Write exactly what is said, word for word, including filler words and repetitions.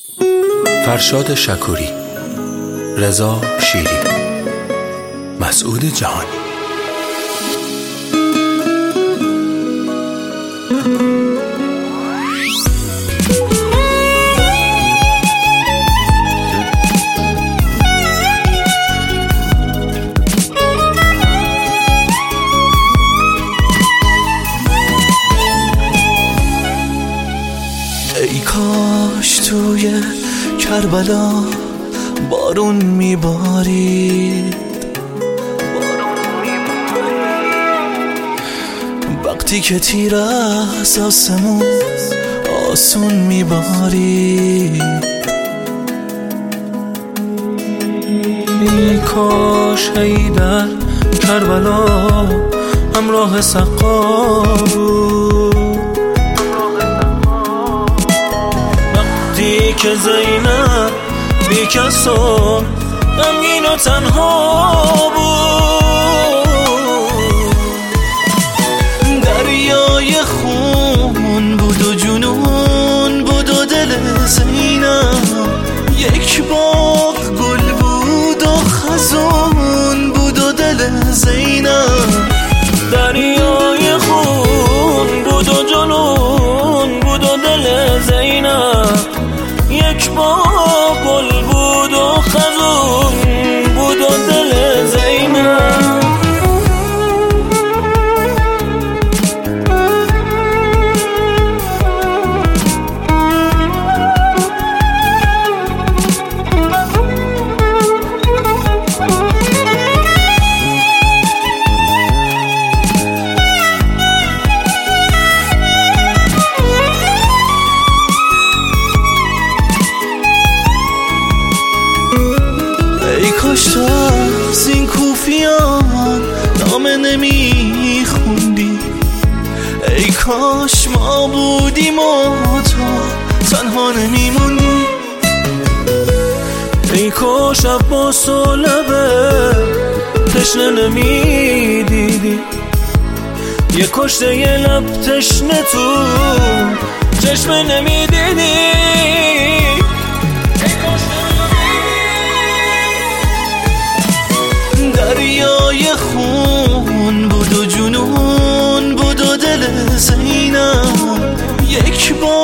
فرشاد شکوری، رضا شیری، مسعود جهانی. ای کاش توی کربلا بارون میبارید، وقتی که تیر از آسمون آسون میبارید. ای کاش ای در کربلا همراه سقا بود، وقتی که زینب بی کس و غمگین و تنها بود. دریای خون بود و جنون بود و دل زینب یک باغ گل بود و خزون بود و دل زینب. دریای خون بود و جنون بود و دل زینب یک باغ گل بود و خزون بود و دل زینب. ای کاش تو از این کوفیان نامه نمی خوندی، ای کاش ما بودیم و تو تنها نمیموندی. ای کاش عباس و لبه تشنه نمیدیدی، یه کشته یه لب تشنه تو چشمه نمیدیدی. دریای خون بود و جنون بود و دل زینب یک بار